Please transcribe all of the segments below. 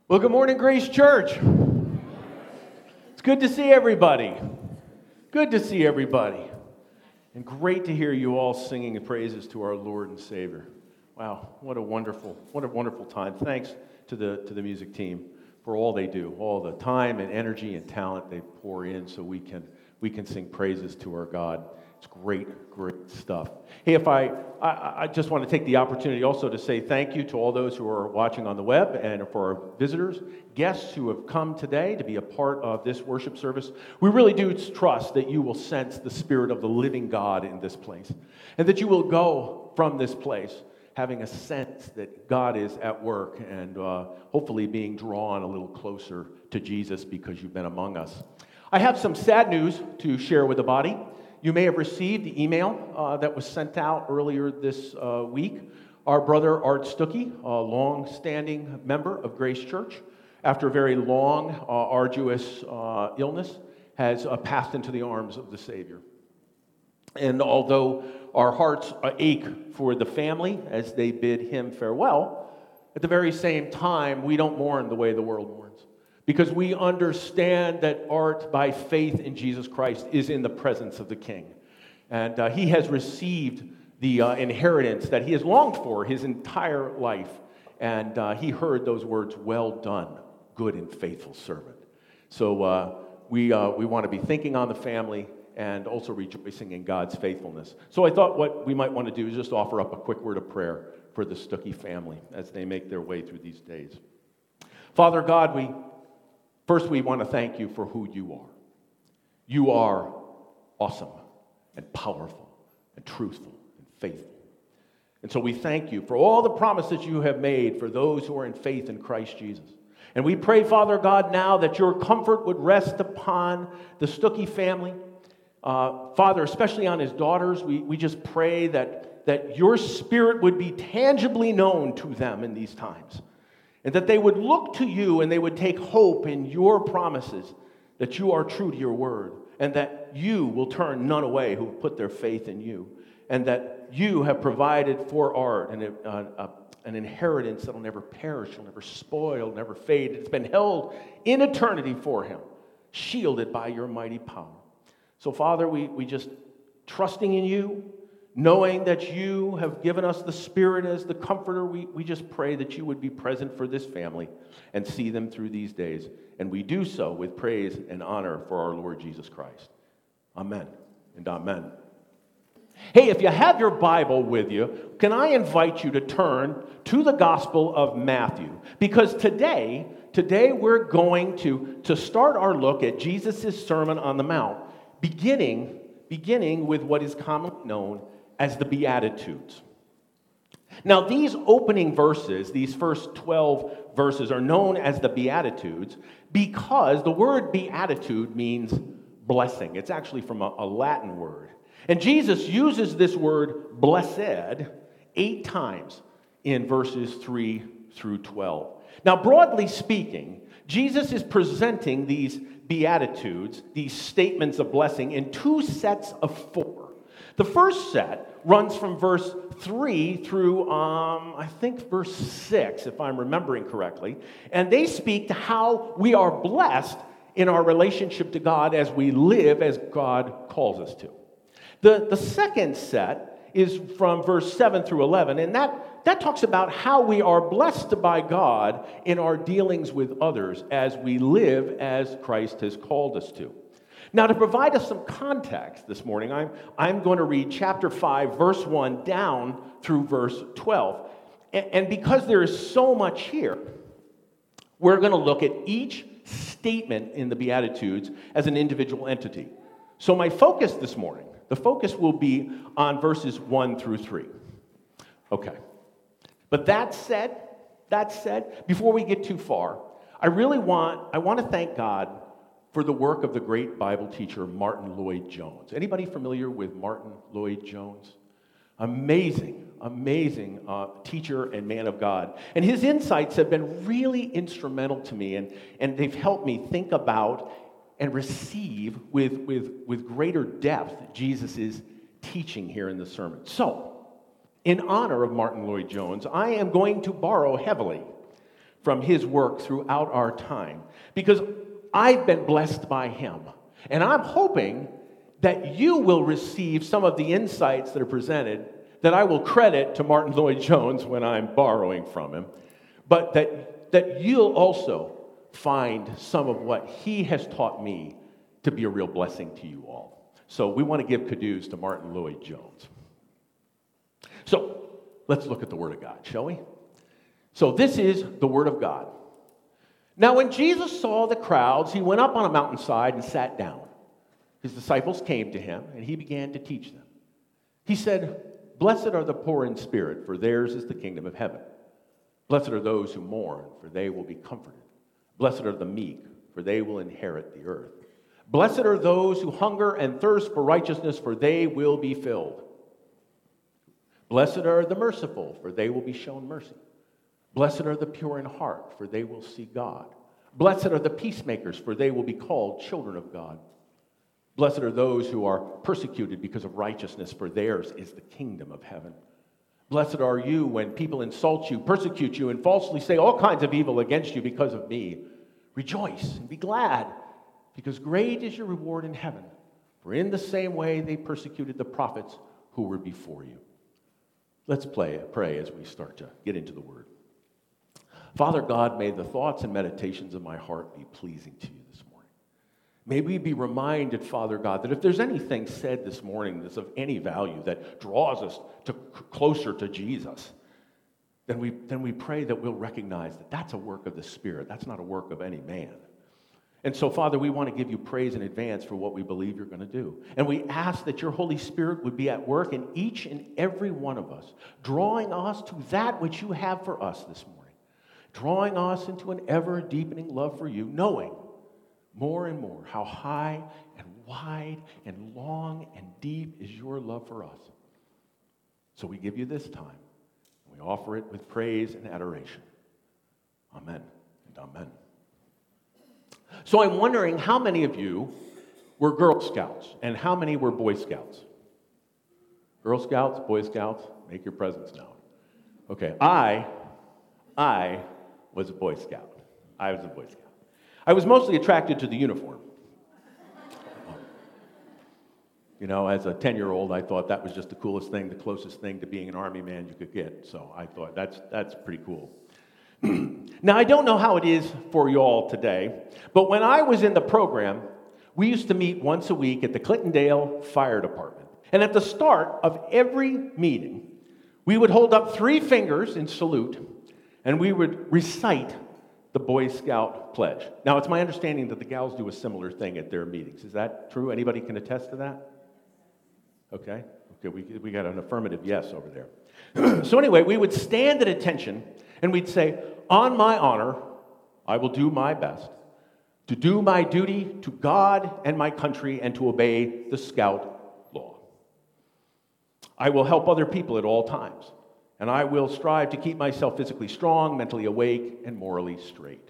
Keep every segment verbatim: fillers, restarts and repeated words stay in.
Well, good morning, Grace Church. It's good to see everybody. Good to see everybody. And great to hear you all singing praises to our Lord and Savior. Wow, what a wonderful, what a wonderful time. Thanks to the to the music team for all they do, all the time and energy and talent they pour in so we can we can sing praises to our God. It's great, great stuff. Hey, if I, I, I just want to take the opportunity also to say thank you to all those who are watching on the web and for our visitors, guests who have come today to be a part of this worship service. We really do trust that you will sense the Spirit of the living God in this place, and that you will go from this place having a sense that God is at work and uh, hopefully being drawn a little closer to Jesus because you've been among us. I have some sad news to share with the body. You may have received the email uh, that was sent out earlier this uh, week. Our brother Art Stuckey, a long-standing member of Grace Church, after a very long, uh, arduous uh, illness, has uh, passed into the arms of the Savior. And although our hearts ache for the family as they bid him farewell, at the very same time, we don't mourn the way the world mourns. Because we understand that Art, by faith in Jesus Christ, is in the presence of the King. And uh, he has received the uh, inheritance that he has longed for his entire life. And uh, he heard those words, "Well done, good and faithful servant." So uh, we, uh, we want to be thinking on the family and also rejoicing in God's faithfulness. So I thought what we might want to do is just offer up a quick word of prayer for the Stuckey family as they make their way through these days. Father God, we... First, we want to thank you for who you are. You are awesome and powerful and truthful and faithful. And so we thank you for all the promises you have made for those who are in faith in Christ Jesus. And we pray, Father God, now that your comfort would rest upon the Stuckey family. Uh, Father, especially on his daughters, we, we just pray that, that your Spirit would be tangibly known to them in these times. And that they would look to you and they would take hope in your promises, that you are true to your word, and that you will turn none away who put their faith in you, and that you have provided for Art an, uh, uh, an inheritance that will never perish, will never spoil, never fade. It's been held in eternity for him, shielded by your mighty power. So, Father, we, we just trusting in you, knowing that you have given us the Spirit as the comforter, we, we just pray that you would be present for this family and see them through these days. And we do so with praise and honor for our Lord Jesus Christ. Amen and amen. Hey, if you have your Bible with you, can I invite you to turn to the Gospel of Matthew? Because today, today we're going to, to start our look at Jesus' Sermon on the Mount, beginning, beginning with what is commonly known as the Beatitudes. Now, these opening verses, these first twelve verses, are known as the Beatitudes because the word beatitude means blessing. It's actually from a, a Latin word. And Jesus uses this word blessed eight times in verses three through twelve. Now, broadly speaking, Jesus is presenting these Beatitudes, these statements of blessing, in two sets of four. The first set runs from verse three through, um, I think, verse six, if I'm remembering correctly. And they speak to how we are blessed in our relationship to God as we live as God calls us to. The, the second set is from verse seven through eleven, and that, that talks about how we are blessed by God in our dealings with others as we live as Christ has called us to. Now, to provide us some context this morning, I'm, I'm going to read chapter five, verse one, down through verse twelve. And, and because there is so much here, we're going to look at each statement in the Beatitudes as an individual entity. So my focus this morning, the focus will be on verses one through three. Okay. But that said, that said, before we get too far, I really want, I want to thank God for the work of the great Bible teacher Martin Lloyd-Jones. Anybody familiar with Martin Lloyd-Jones? Amazing, amazing uh, teacher and man of God. And his insights have been really instrumental to me, and, and they've helped me think about and receive with, with, with greater depth Jesus' teaching here in the sermon. So, in honor of Martin Lloyd-Jones, I am going to borrow heavily from his work throughout our time, because I've been blessed by him. And I'm hoping that you will receive some of the insights that are presented that I will credit to Martin Lloyd-Jones when I'm borrowing from him, but that, that you'll also find some of what he has taught me to be a real blessing to you all. So we want to give kudos to Martin Lloyd-Jones. So let's look at the Word of God, shall we? So this is the Word of God. Now when Jesus saw the crowds, he went up on a mountainside and sat down. His disciples came to him, and he began to teach them. He said, "Blessed are the poor in spirit, for theirs is the kingdom of heaven. Blessed are those who mourn, for they will be comforted. Blessed are the meek, for they will inherit the earth. Blessed are those who hunger and thirst for righteousness, for they will be filled. Blessed are the merciful, for they will be shown mercy. Blessed are the pure in heart, for they will see God. Blessed are the peacemakers, for they will be called children of God. Blessed are those who are persecuted because of righteousness, for theirs is the kingdom of heaven. Blessed are you when people insult you, persecute you, and falsely say all kinds of evil against you because of me. Rejoice and be glad, because great is your reward in heaven. For in the same way they persecuted the prophets who were before you." Let's play, pray as we start to get into the Word. Father God, may the thoughts and meditations of my heart be pleasing to you this morning. May we be reminded, Father God, that if there's anything said this morning that's of any value that draws us to closer to Jesus, then we, then we pray that we'll recognize that that's a work of the Spirit. That's not a work of any man. And so, Father, we want to give you praise in advance for what we believe you're going to do. And we ask that your Holy Spirit would be at work in each and every one of us, drawing us to that which you have for us this morning, drawing us into an ever-deepening love for you, knowing more and more how high and wide and long and deep is your love for us. So we give you this time. We offer it with praise and adoration. Amen and amen. So I'm wondering how many of you were Girl Scouts and how many were Boy Scouts? Girl Scouts, Boy Scouts, make your presence known. Okay, I, I was a Boy Scout. I was a Boy Scout. I was mostly attracted to the uniform. You know, as a ten-year-old, I thought that was just the coolest thing, the closest thing to being an Army man you could get. So I thought, that's that's pretty cool. Now, I don't know how it is for you all today, but when I was in the program, we used to meet once a week at the Clintondale Fire Department. And at the start of every meeting, we would hold up three fingers in salute, and we would recite the Boy Scout pledge. Now, it's my understanding that the gals do a similar thing at their meetings. Is that true? Anybody can attest to that? Okay. Okay, we, we got an affirmative yes over there. So anyway, we would stand at attention, and we'd say, "On my honor, I will do my best to do my duty to God and my country and to obey the Scout law. I will help other people at all times, and I will strive to keep myself physically strong, mentally awake, and morally straight."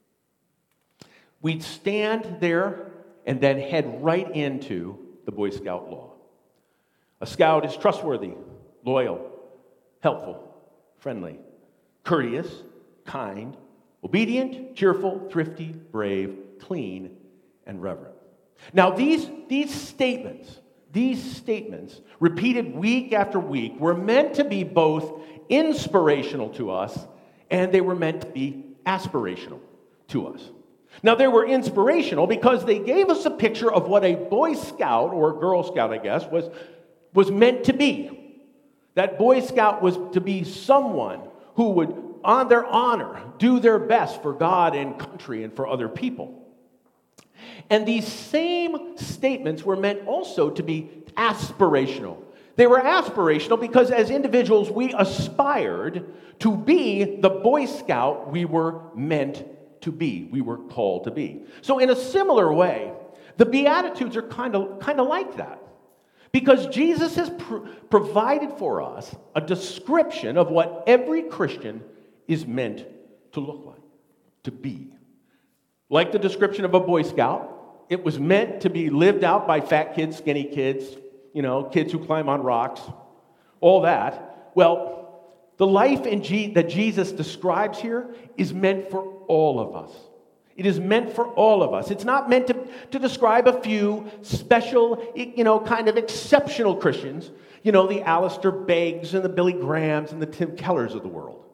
We'd stand there and then head right into the Boy Scout law. A Scout is trustworthy, loyal, helpful, friendly, courteous, kind, obedient, cheerful, thrifty, brave, clean, and reverent. Now, these, these statements, these statements, repeated week after week, were meant to be both inspirational to us and they were meant to be aspirational to us. Now, they were inspirational because they gave us a picture of what a Boy Scout, or Girl Scout, I guess, was, was meant to be. That Boy Scout was to be someone who would, on their honor, do their best for God and country and for other people. And these same statements were meant also to be aspirational. They were aspirational because as individuals, we aspired to be the Boy Scout we were meant to be, we were called to be. So in a similar way, the Beatitudes are kind of, kind of like that. Because Jesus has pr- provided for us a description of what every Christian is meant to look like, to be. Like the description of a Boy Scout, it was meant to be lived out by fat kids, skinny kids, you know, kids who climb on rocks, all that. Well, The life in Je- that Jesus describes here is meant for all of us. It is meant for all of us. It's not meant to, to describe a few special, you know, kind of exceptional Christians, you know, the Alistair Beggs and the Billy Grahams and the Tim Kellers of the world.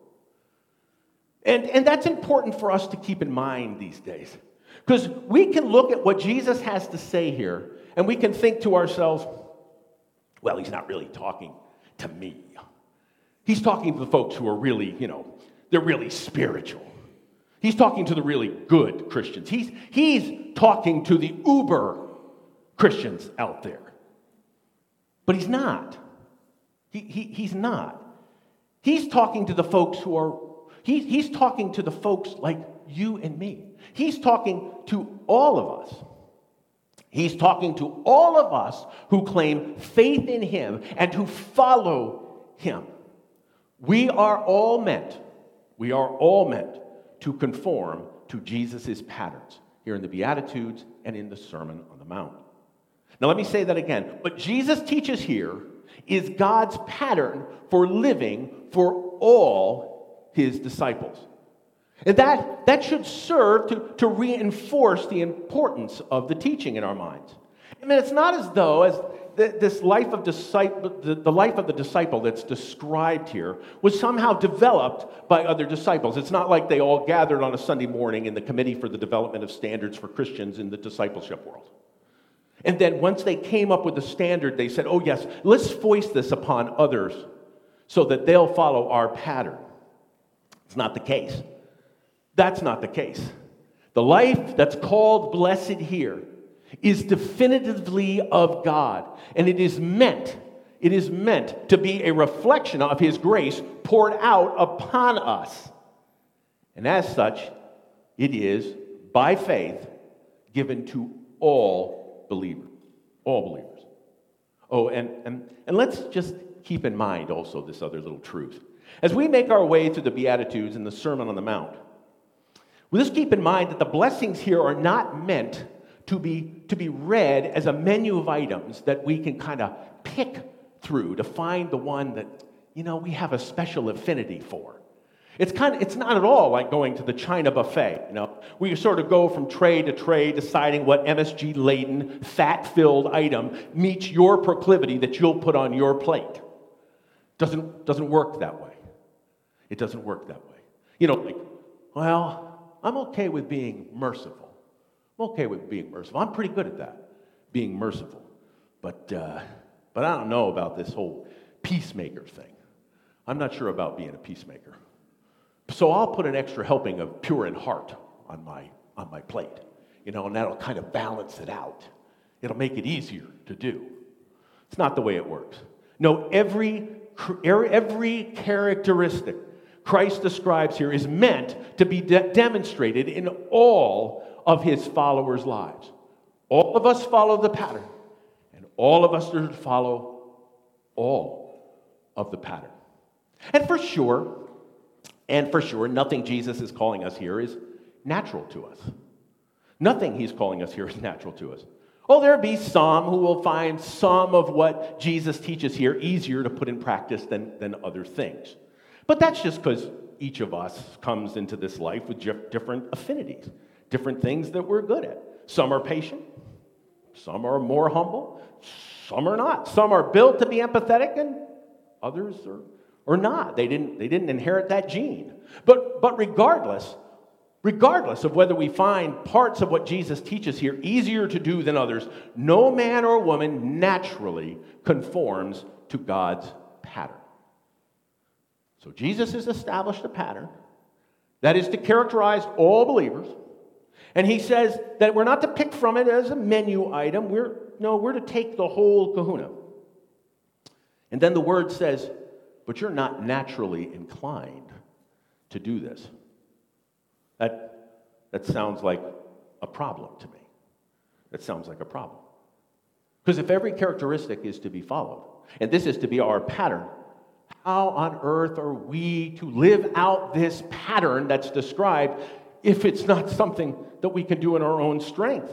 And, and that's important for us to keep in mind these days. Because we can look at what Jesus has to say here, and we can think to ourselves, well, he's not really talking to me. He's talking to the folks who are really, you know, they're really spiritual. He's talking to the really good Christians. He's, he's talking to the uber Christians out there. But he's not. He, he, he's not. He's talking to the folks who are, he, he's talking to the folks like you and me. He's talking to all of us. He's talking to all of us who claim faith in him and who follow him. We are all meant, we are all meant to conform to Jesus' patterns here in the Beatitudes and in the Sermon on the Mount. Now let me say that again. What Jesus teaches here is God's pattern for living for all his disciples. And that, that should serve to, to reinforce the importance of the teaching in our minds. I mean, it's not as though as the, this life of disciple, the, the life of the disciple that's described here was somehow developed by other disciples. It's not like they all gathered on a Sunday morning in the Committee for the Development of Standards for Christians in the Discipleship World. And then once they came up with the standard, they said, oh yes, let's foist this upon others so that they'll follow our pattern. It's not the case. That's not the case. The life that's called blessed here is definitively of God, and it is meant, it is meant to be a reflection of his grace poured out upon us. And as such, it is, by faith, given to all believers. All believers. Oh, and, and, and let's just keep in mind also this other little truth. As we make our way through the Beatitudes and the Sermon on the Mount, let's keep in mind that the blessings here are not meant to be, to be read as a menu of items that we can kind of pick through to find the one that, you know, we have a special affinity for. It's kind of, it's not at all like going to the China buffet, you know, where you sort of go from tray to tray deciding what M S G-laden, fat-filled item meets your proclivity that you'll put on your plate. Doesn't, doesn't work that way. It doesn't work that way. You know, like, well, I'm okay with being merciful. I'm okay with being merciful. I'm pretty good at that, being merciful. But, uh, but I don't know about this whole peacemaker thing. I'm not sure about being a peacemaker. So I'll put an extra helping of pure in heart on my, on my plate, you know, and that'll kind of balance it out. It'll make it easier to do. It's not the way it works. No, every, every characteristic Christ describes here is meant to be de- demonstrated in all of his followers' lives. All of us follow the pattern, and all of us are to follow all of the pattern. And for sure, and for sure, nothing Jesus is calling us here is natural to us. Nothing he's calling us here is natural to us. Oh, there'll be some who will find some of what Jesus teaches here easier to put in practice than, than other things. But that's just because each of us comes into this life with different affinities, different things that we're good at. Some are patient, some are more humble, some are not. Some are built to be empathetic, and others are, are not. They didn't, they didn't inherit that gene. But, but regardless, regardless of whether we find parts of what Jesus teaches here easier to do than others, no man or woman naturally conforms to God's pattern. So Jesus has established a pattern that is to characterize all believers, and he says that we're not to pick from it as a menu item. We're no, we're to take the whole kahuna. And then the word says, but you're not naturally inclined to do this. That, that sounds like a problem to me. That sounds like a problem. Because if every characteristic is to be followed, and this is to be our pattern, how on earth are we to live out this pattern that's described if it's not something that we can do in our own strength?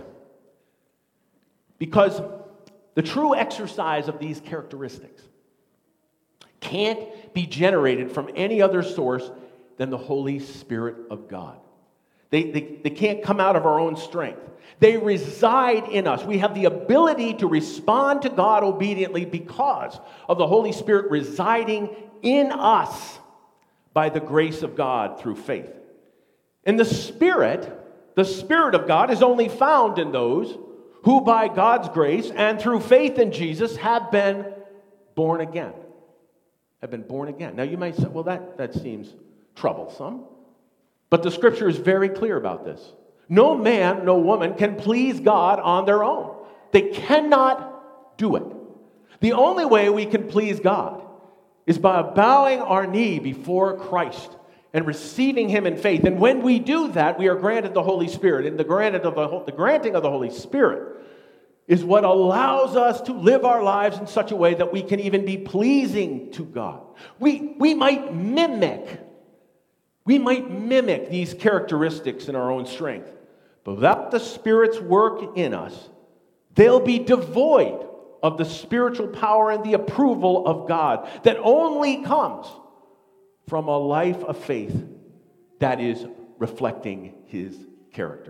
Because the true exercise of these characteristics can't be generated from any other source than the Holy Spirit of God. They, they, they can't come out of our own strength. They reside in us. We have the ability to respond to God obediently because of the Holy Spirit residing in us by the grace of God through faith. And the Spirit, the Spirit of God is only found in those who by God's grace and through faith in Jesus have been born again. Have been born again. Now you might say, well, that, that seems troublesome. But the Scripture is very clear about this. No man, no woman can please God on their own. They cannot do it. The only way we can please God is by bowing our knee before Christ and receiving Him in faith. And when we do that, we are granted the Holy Spirit. And the, granted of the, the granting of the Holy Spirit is what allows us to live our lives in such a way that we can even be pleasing to God. We, we might mimic We might mimic these characteristics in our own strength, but without the Spirit's work in us, they'll be devoid of the spiritual power and the approval of God that only comes from a life of faith that is reflecting His character.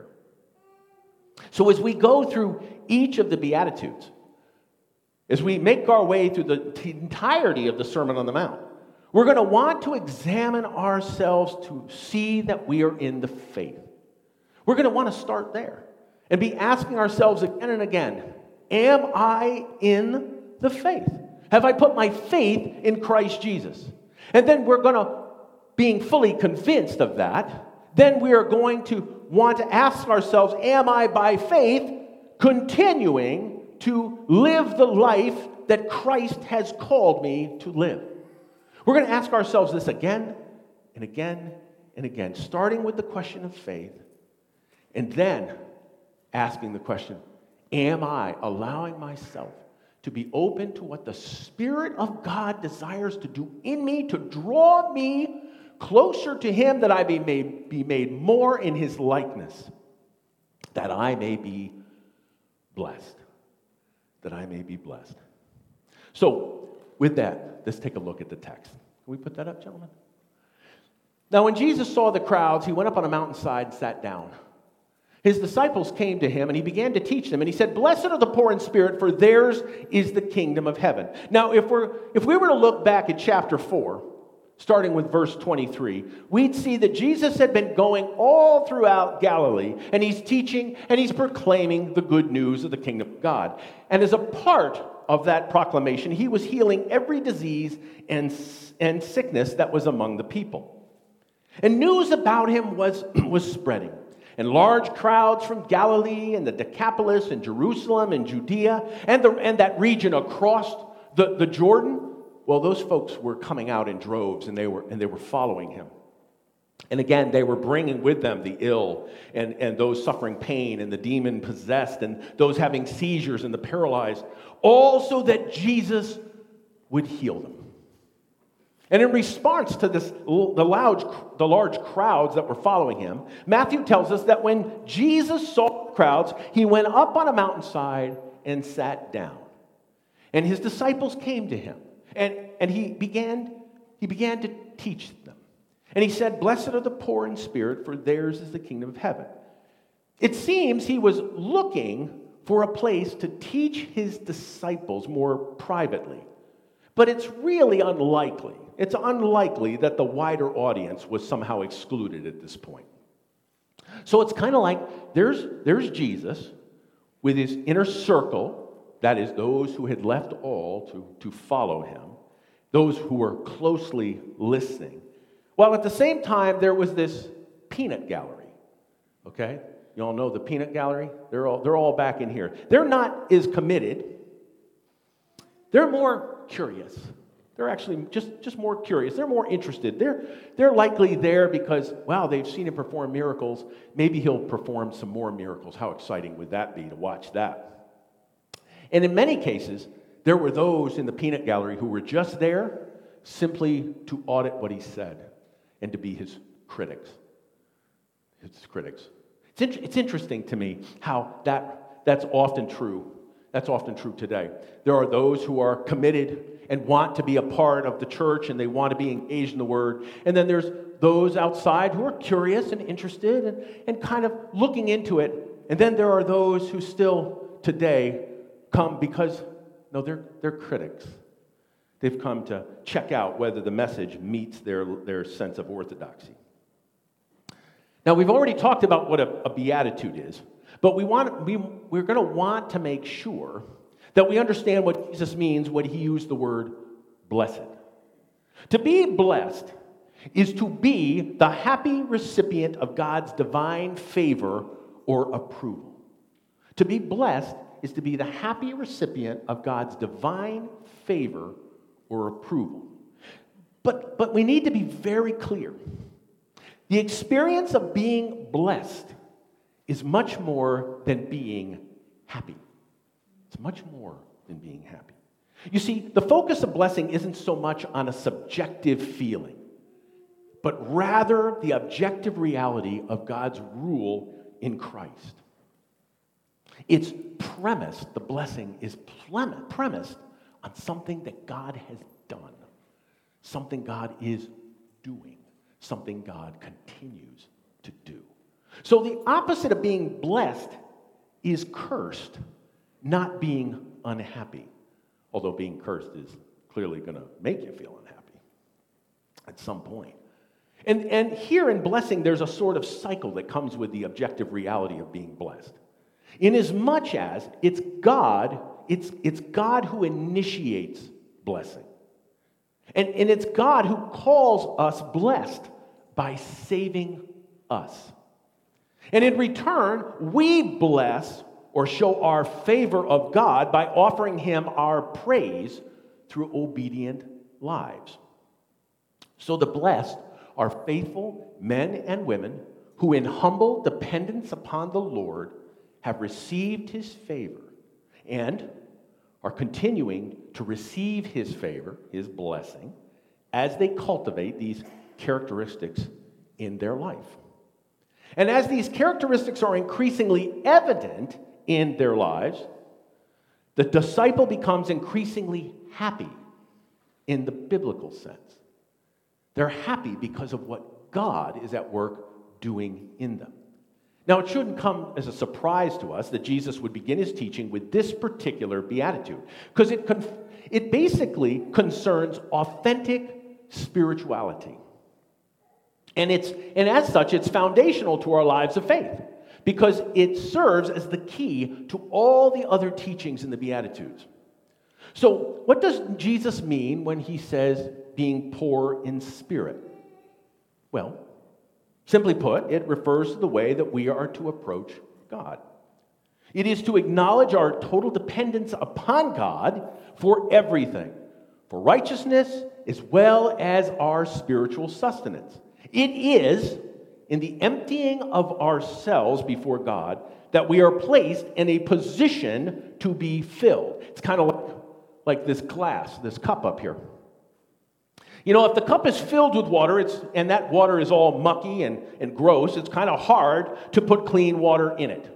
So as we go through each of the Beatitudes, as we make our way through the entirety of the Sermon on the Mount, we're going to want to examine ourselves to see that we are in the faith. We're going to want to start there and be asking ourselves again and again, am I in the faith? Have I put my faith in Christ Jesus? And then we're going to, being fully convinced of that, then we are going to want to ask ourselves, am I by faith continuing to live the life that Christ has called me to live? We're going to ask ourselves this again and again and again, starting with the question of faith, and then asking the question, am I allowing myself to be open to what the Spirit of God desires to do in me, to draw me closer to Him, that I may be made more in His likeness, that I may be blessed, that I may be blessed. So, with that, let's take a look at the text. Can we put that up, gentlemen? Now, when Jesus saw the crowds, He went up on a mountainside and sat down. His disciples came to Him, and He began to teach them. And He said, "Blessed are the poor in spirit, for theirs is the kingdom of heaven." Now, if we're if we were to look back at chapter four, starting with verse twenty-three, we'd see that Jesus had been going all throughout Galilee, and He's teaching and He's proclaiming the good news of the kingdom of God. And as a part of that proclamation, He was healing every disease and, and sickness that was among the people. And news about Him was, was spreading. And large crowds from Galilee and the Decapolis and Jerusalem and Judea and, the, and that region across the, the Jordan, well, those folks were coming out in droves, and they were, and they were following Him. And again, they were bringing with them the ill and, and those suffering pain and the demon-possessed and those having seizures and the paralyzed, all so that Jesus would heal them. And in response to this, the large, the large crowds that were following Him, Matthew tells us that when Jesus saw the crowds, He went up on a mountainside and sat down. And His disciples came to Him, and, and he, began, he began to teach them. And He said, "Blessed are the poor in spirit, for theirs is the kingdom of heaven." It seems He was looking for a place to teach His disciples more privately. But it's really unlikely. It's unlikely that the wider audience was somehow excluded at this point. So it's kind of like there's, there's Jesus with His inner circle, that is, those who had left all to, to follow Him, those who were closely listening. While at the same time, there was this peanut gallery, okay? You all know the peanut gallery? They're all, they're all back in here. They're not as committed. They're more curious. They're actually just, just more curious. They're more interested. They're, they're likely there because, wow, they've seen Him perform miracles. Maybe He'll perform some more miracles. How exciting would that be to watch that? And in many cases, there were those in the peanut gallery who were just there simply to audit what He said and to be His critics. His critics. It's, in, it's interesting to me how that, that's often true. That's often true today. There are those who are committed and want to be a part of the church, and they want to be engaged in the Word. And then there's those outside who are curious and interested and, and kind of looking into it. And then there are those who still today come because, no, they're, they're critics. They've come to check out whether the message meets their, their sense of orthodoxy. Now, we've already talked about what a, a beatitude is, but we want, we, we're going to want to make sure that we understand what Jesus means when he used the word blessed. To be blessed is to be the happy recipient of God's divine favor or approval. To be blessed is to be the happy recipient of God's divine favor or approval. But, but we need to be very clear. The experience of being blessed is much more than being happy. It's much more than being happy. You see, the focus of blessing isn't so much on a subjective feeling, but rather the objective reality of God's rule in Christ. It's premised, the blessing is premised on something that God has done, something God is doing, something God continues to do. So the opposite of being blessed is cursed, not being unhappy. Although being cursed is clearly going to make you feel unhappy at some point. And, and here in blessing, there's a sort of cycle that comes with the objective reality of being blessed. Inasmuch as it's God, it's, it's God who initiates blessing. And, and it's God who calls us blessed by saving us. And in return, we bless or show our favor of God by offering him our praise through obedient lives. So the blessed are faithful men and women who in humble dependence upon the Lord have received his favor and are continuing to receive his favor, his blessing, as they cultivate these characteristics in their life. And as these characteristics are increasingly evident in their lives, the disciple becomes increasingly happy in the biblical sense. They're happy because of what God is at work doing in them. Now, it shouldn't come as a surprise to us that Jesus would begin his teaching with this particular beatitude, because it, conf- it basically concerns authentic spirituality. And, it's, and as such, it's foundational to our lives of faith, because it serves as the key to all the other teachings in the Beatitudes. So, what does Jesus mean when he says being poor in spirit? Well, simply put, it refers to the way that we are to approach God. It is to acknowledge our total dependence upon God for everything, for righteousness as well as our spiritual sustenance. It is in the emptying of ourselves before God that we are placed in a position to be filled. It's kind of like, like this glass, this cup up here. You know, if the cup is filled with water, it's, and that water is all mucky and, and gross, it's kind of hard to put clean water in it.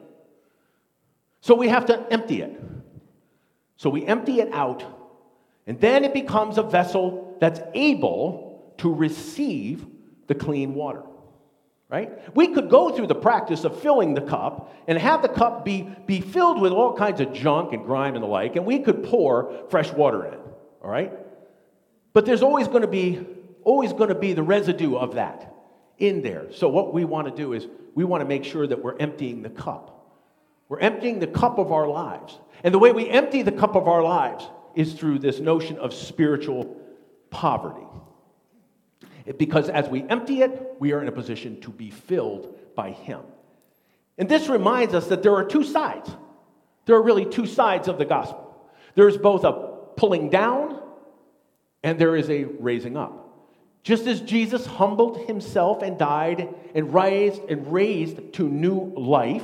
So we have to empty it. So we empty it out, and then it becomes a vessel that's able to receive the clean water. Right? We could go through the practice of filling the cup and have the cup be, be filled with all kinds of junk and grime and the like, and we could pour fresh water in it. All right? But there's always going to be always going to be the residue of that in there. So what we want to do is we want to make sure that we're emptying the cup. We're emptying the cup of our lives. And the way we empty the cup of our lives is through this notion of spiritual poverty. Because as we empty it, we are in a position to be filled by him. And this reminds us that there are two sides. There are really two sides of the gospel. There's both a pulling down and there is a raising up. Just as Jesus humbled himself and died and raised and raised to new life,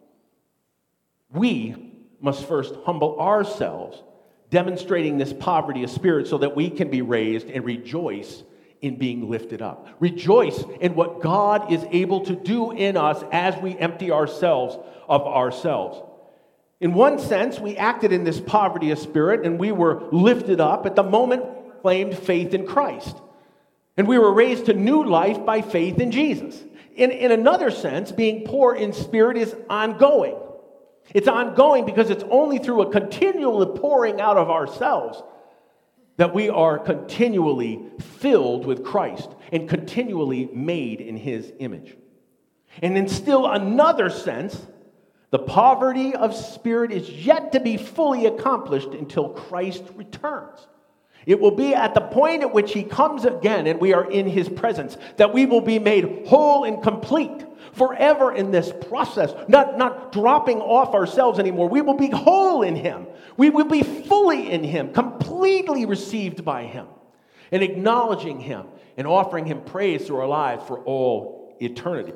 we must first humble ourselves, demonstrating this poverty of spirit so that we can be raised and rejoice in being lifted up. Rejoice in what God is able to do in us as we empty ourselves of ourselves. In one sense, we acted in this poverty of spirit and we were lifted up at the moment we claimed faith in Christ. And we were raised to new life by faith in Jesus. In, in another sense, being poor in spirit is ongoing. It's ongoing because it's only through a continual pouring out of ourselves that we are continually filled with Christ and continually made in His image. And in still another sense, the poverty of spirit is yet to be fully accomplished until Christ returns. It will be at the point at which He comes again and we are in His presence that we will be made whole and complete forever in this process, not, not dropping off ourselves anymore. We will be whole in Him. We will be fully in Him, completely received by Him, and acknowledging Him and offering Him praise through our lives for all eternity.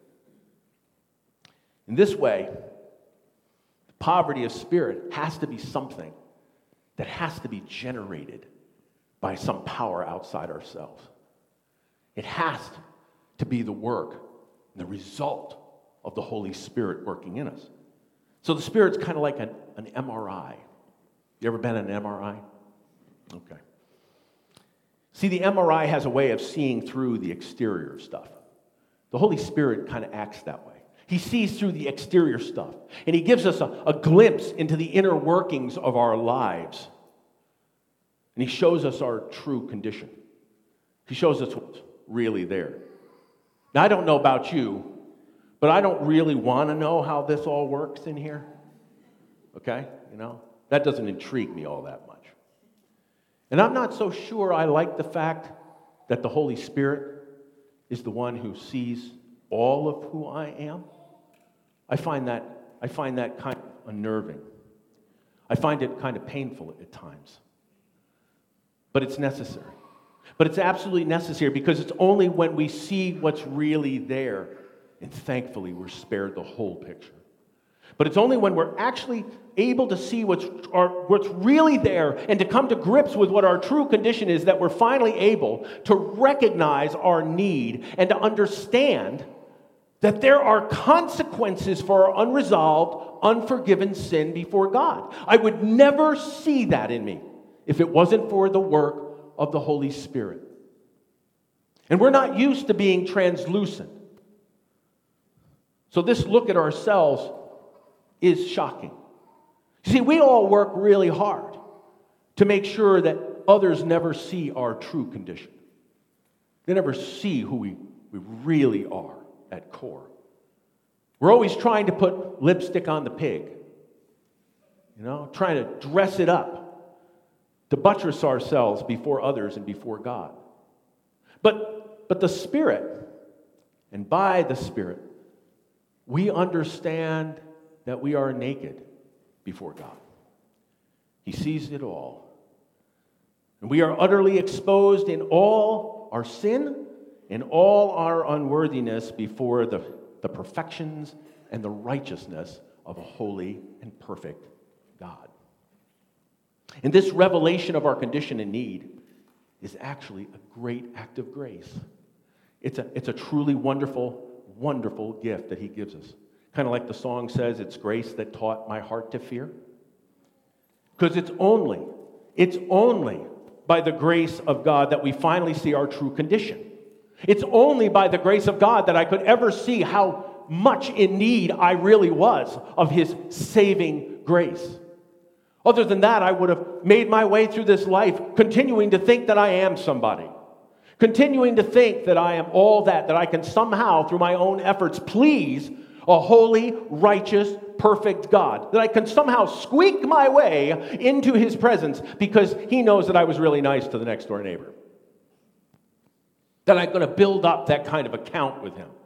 In this way, the poverty of spirit has to be something that has to be generated by some power outside ourselves. It has to be the work and the result of the Holy Spirit working in us. So the Spirit's kind of like an, an M R I. You ever been in an M R I? Okay. See, the M R I has a way of seeing through the exterior stuff. The Holy Spirit kind of acts that way. He sees through the exterior stuff, and He gives us a, a glimpse into the inner workings of our lives. And He shows us our true condition. He shows us what's really there. Now, I don't know about you, but I don't really want to know how this all works in here. Okay? You know? That doesn't intrigue me all that much. And I'm not so sure I like the fact that the Holy Spirit is the one who sees all of who I am. I find that I find that kind of unnerving. I find it kind of painful at times. But it's necessary. But it's absolutely necessary because it's only when we see what's really there, and thankfully we're spared the whole picture. But it's only when we're actually able to see what's, our, what's really there and to come to grips with what our true condition is that we're finally able to recognize our need and to understand that there are consequences for our unresolved, unforgiven sin before God. I would never see that in me if it wasn't for the work of the Holy Spirit. And we're not used to being translucent. So this look at ourselves is shocking. You see, we all work really hard to make sure that others never see our true condition. They never see who we, we really are at core. We're always trying to put lipstick on the pig. You know, trying to dress it up to buttress ourselves before others and before God. But, but the Spirit, and by the Spirit, we understand that we are naked before God. He sees it all. And we are utterly exposed in all our sin and all our unworthiness before the, the perfections and the righteousness of a holy and perfect God. And this revelation of our condition and need is actually a great act of grace. It's a, it's a truly wonderful, wonderful gift that He gives us. Kind of like the song says, it's grace that taught my heart to fear. Because it's only, it's only by the grace of God that we finally see our true condition. It's only by the grace of God that I could ever see how much in need I really was of His saving grace. Other than that, I would have made my way through this life continuing to think that I am somebody. Continuing to think that I am all that, that I can somehow, through my own efforts, please a holy, righteous, perfect God. That I can somehow squeak my way into His presence because He knows that I was really nice to the next door neighbor. That I'm going to build up that kind of account with Him.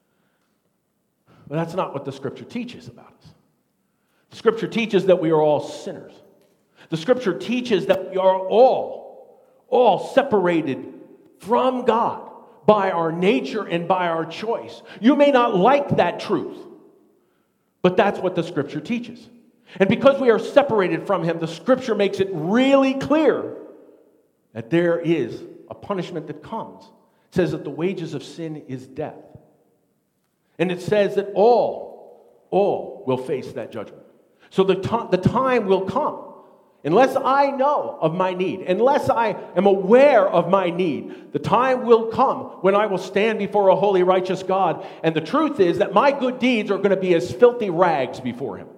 But that's not what the Scripture teaches about us. The Scripture teaches that we are all sinners. The Scripture teaches that we are all, all separated from God by our nature and by our choice. You may not like that truth, but that's what the Scripture teaches. And because we are separated from Him, the Scripture makes it really clear that there is a punishment that comes. It says that the wages of sin is death. And it says that all, all will face that judgment. So the, t- the time will come. Unless I know of my need, unless I am aware of my need, the time will come when I will stand before a holy, righteous God. And the truth is that my good deeds are going to be as filthy rags before him.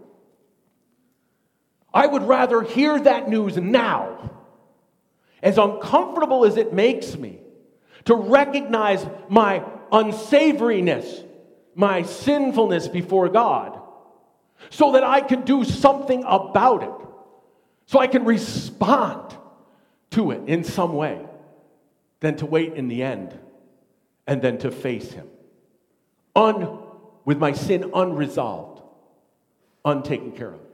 I would rather hear that news now, as uncomfortable as it makes me, to recognize my unsavoriness, my sinfulness before God, so that I can do something about it. So I can respond to it in some way, than to wait in the end and then to face him. Un, with my sin unresolved, untaken care of.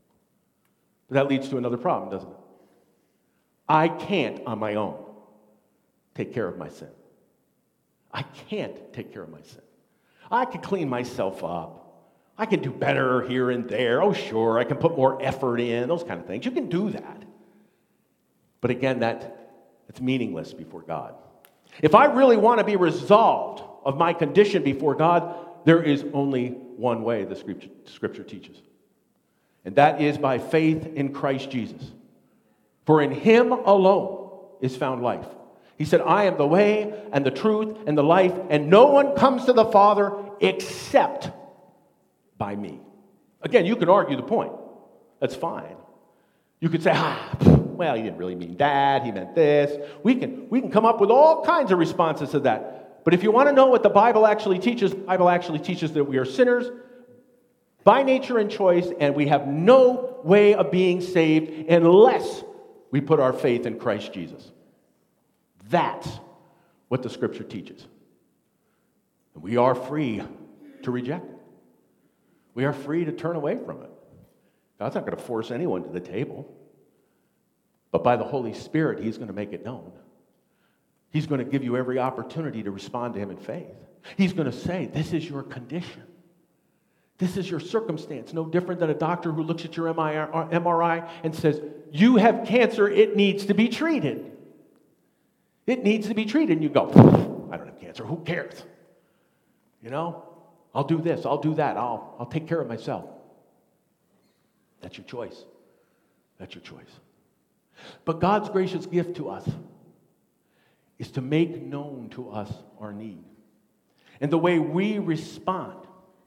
But that leads to another problem, doesn't it? I can't on my own take care of my sin. I can't take care of my sin. I can clean myself up. I can do better here and there. Oh, sure, I can put more effort in, those kind of things. You can do that. But again, that, that's meaningless before God. If I really want to be resolved of my condition before God, there is only one way, the scripture, scripture teaches. And that is by faith in Christ Jesus. For in him alone is found life. He said, I am the way and the truth and the life, and no one comes to the Father except by me. Again, you can argue the point. That's fine. You could say, ah, well, he didn't really mean that. He meant this. We can, we can come up with all kinds of responses to that. But if you want to know what the Bible actually teaches, the Bible actually teaches that we are sinners by nature and choice, and we have no way of being saved unless we put our faith in Christ Jesus. That's what the Scripture teaches. And we are free to reject it. We are free to turn away from it. God's not going to force anyone to the table. But by the Holy Spirit, he's going to make it known. He's going to give you every opportunity to respond to him in faith. He's going to say, this is your condition. This is your circumstance. No different than a doctor who looks at your M R I and says, you have cancer, it needs to be treated. It needs to be treated. And you go, I don't have cancer, who cares? You know? I'll do this, I'll do that, I'll, I'll take care of myself. That's your choice. That's your choice. But God's gracious gift to us is to make known to us our need. And the way we respond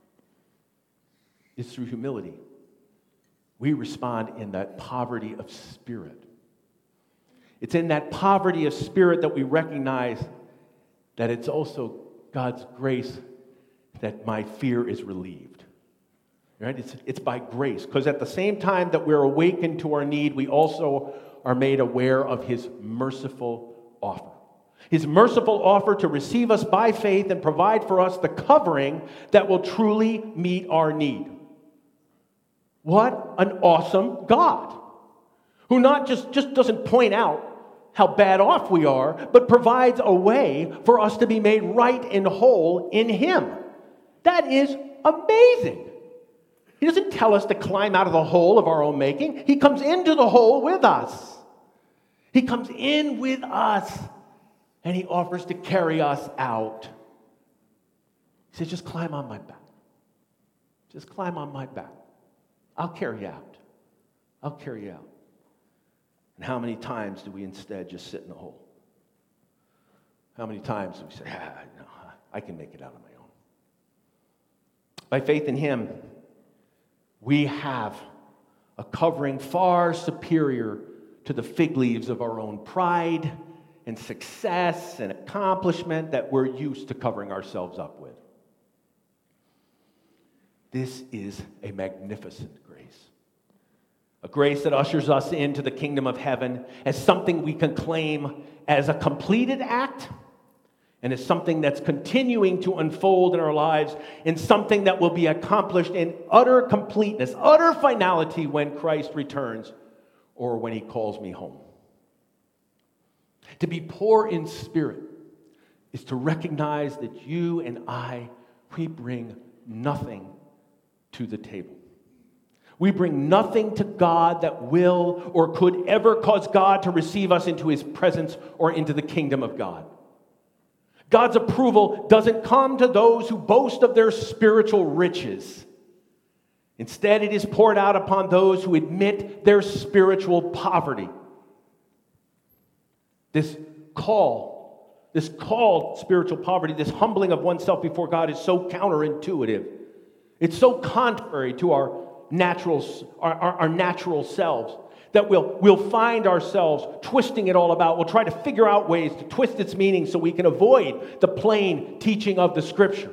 is through humility. We respond in that poverty of spirit. It's in that poverty of spirit that we recognize that it's also God's grace that my fear is relieved. Right? It's, it's by grace. Because at the same time that we're awakened to our need, we also are made aware of his merciful offer. His merciful offer to receive us by faith and provide for us the covering that will truly meet our need. What an awesome God, who not just, just doesn't point out how bad off we are, but provides a way for us to be made right and whole in him. That is amazing. He doesn't tell us to climb out of the hole of our own making. He comes into the hole with us. He comes in with us, and he offers to carry us out. He says, just climb on my back. Just climb on my back. I'll carry you out. I'll carry you out. And how many times do we instead just sit in the hole? How many times do we say, ah, no, I can make it out on my own? By faith in him, we have a covering far superior to the fig leaves of our own pride and success and accomplishment that we're used to covering ourselves up with. This is a magnificent grace. A grace that ushers us into the kingdom of heaven as something we can claim as a completed act, and it's something that's continuing to unfold in our lives, and something that will be accomplished in utter completeness, utter finality when Christ returns or when he calls me home. To be poor in spirit is to recognize that you and I, we bring nothing to the table. We bring nothing to God that will or could ever cause God to receive us into his presence or into the kingdom of God. God's approval doesn't come to those who boast of their spiritual riches. Instead, it is poured out upon those who admit their spiritual poverty. This call, this call to spiritual poverty, this humbling of oneself before God is so counterintuitive. It's so contrary to our natural, our, our, our natural selves that we'll, we'll find ourselves twisting it all about. We'll try to figure out ways to twist its meaning so we can avoid the plain teaching of the Scripture.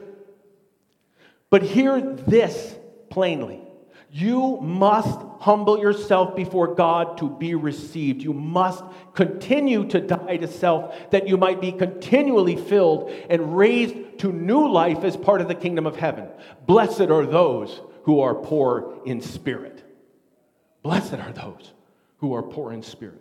But hear this plainly. You must humble yourself before God to be received. You must continue to die to self that you might be continually filled and raised to new life as part of the kingdom of heaven. Blessed are those who are poor in spirit. Blessed are those who are poor in spirit.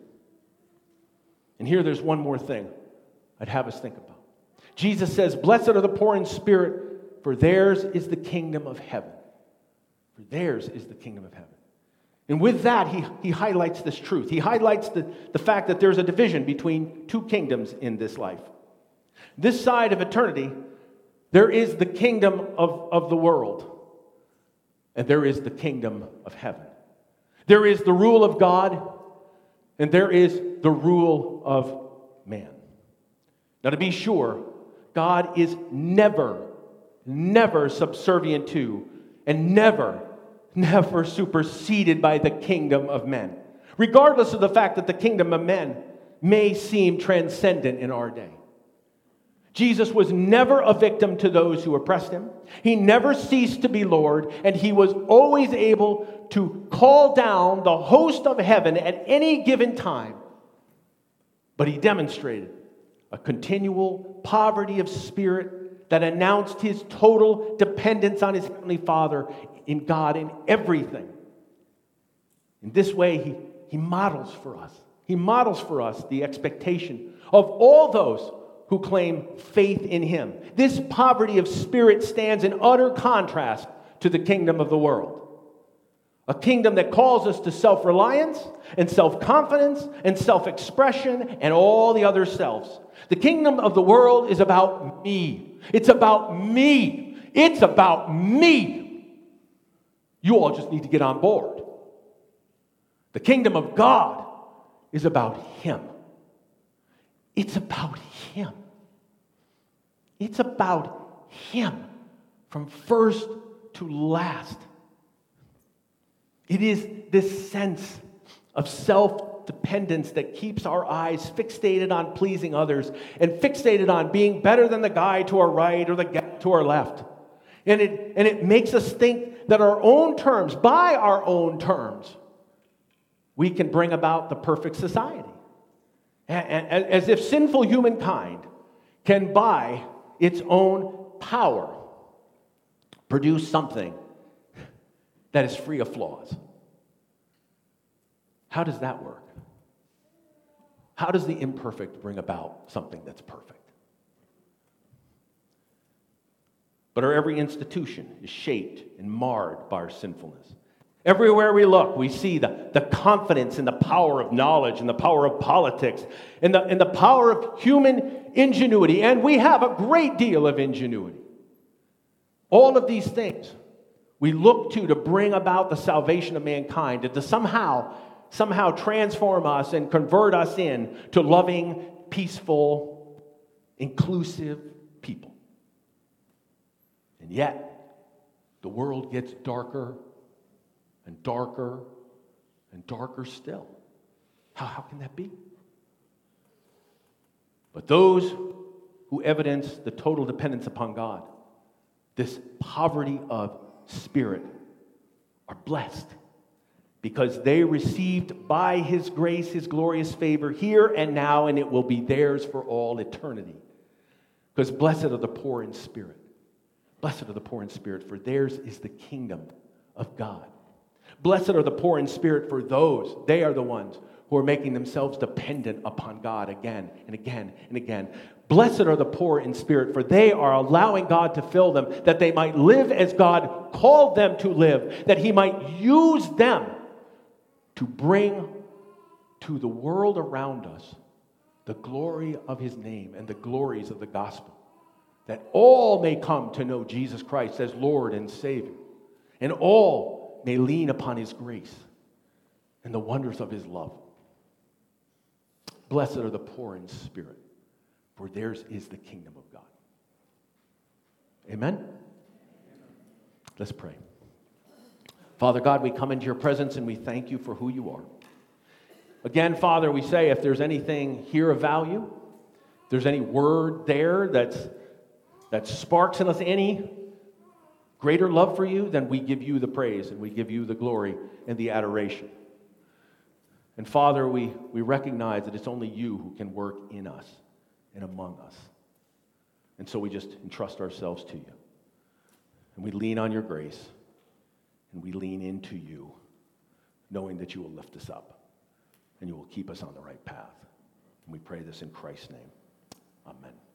And here there's one more thing I'd have us think about. Jesus says, blessed are the poor in spirit, for theirs is the kingdom of heaven. For theirs is the kingdom of heaven. And with that, he, he highlights this truth. He highlights the, the fact that there's a division between two kingdoms in this life. This side of eternity, there is the kingdom of, of the world, and there is the kingdom of heaven. There is the rule of God, and there is the rule of man. Now, to be sure, God is never, never subservient to, and never, never superseded by the kingdom of men, regardless of the fact that the kingdom of men may seem transcendent in our day. Jesus was never a victim to those who oppressed him. He never ceased to be Lord, and he was always able to call down the host of heaven at any given time. But he demonstrated a continual poverty of spirit that announced his total dependence on his heavenly Father in God in everything. In this way, he, he models for us. He models for us the expectation of all those who claim faith in him. This poverty of spirit stands in utter contrast to the kingdom of the world. A kingdom that calls us to self-reliance and self-confidence and self-expression and all the other selves. The kingdom of the world is about me. It's about me. It's about me. You all just need to get on board. The kingdom of God is about him. It's about him. It's about him from first to last. It is this sense of self-dependence that keeps our eyes fixated on pleasing others and fixated on being better than the guy to our right or the guy to our left. And it, and it makes us think that our own terms, by our own terms, we can bring about the perfect society. As if sinful humankind can, by its own power, produce something that is free of flaws. How does that work? How does the imperfect bring about something that's perfect? But our every institution is shaped and marred by our sinfulness. Everywhere we look, we see the, the confidence and the power of knowledge and the power of politics and the, and the power of human ingenuity. And we have a great deal of ingenuity. All of these things we look to to bring about the salvation of mankind and to somehow, somehow transform us and convert us in to loving, peaceful, inclusive people. And yet, the world gets darker and darker and darker still. How, how can that be? But those who evidence the total dependence upon God, this poverty of spirit, are blessed because they received by his grace, his glorious favor here and now, and it will be theirs for all eternity. Because blessed are the poor in spirit. Blessed are the poor in spirit, for theirs is the kingdom of God. Blessed are the poor in spirit, for those, they are the ones who are making themselves dependent upon God again and again and again. Blessed are the poor in spirit, for they are allowing God to fill them, that they might live as God called them to live, that he might use them to bring to the world around us the glory of his name and the glories of the gospel, that all may come to know Jesus Christ as Lord and Savior, and all may lean upon his grace and the wonders of his love. Blessed are the poor in spirit, for theirs is the kingdom of God. Amen? Let's pray. Father God, we come into your presence and we thank you for who you are. Again, Father, we say if there's anything here of value, if there's any word there that's, that sparks in us any greater love for you, then we give you the praise and we give you the glory and the adoration. And Father, we, we recognize that it's only you who can work in us and among us. And so we just entrust ourselves to you. And we lean on your grace, and we lean into you, knowing that you will lift us up, and you will keep us on the right path. And we pray this in Christ's name. Amen.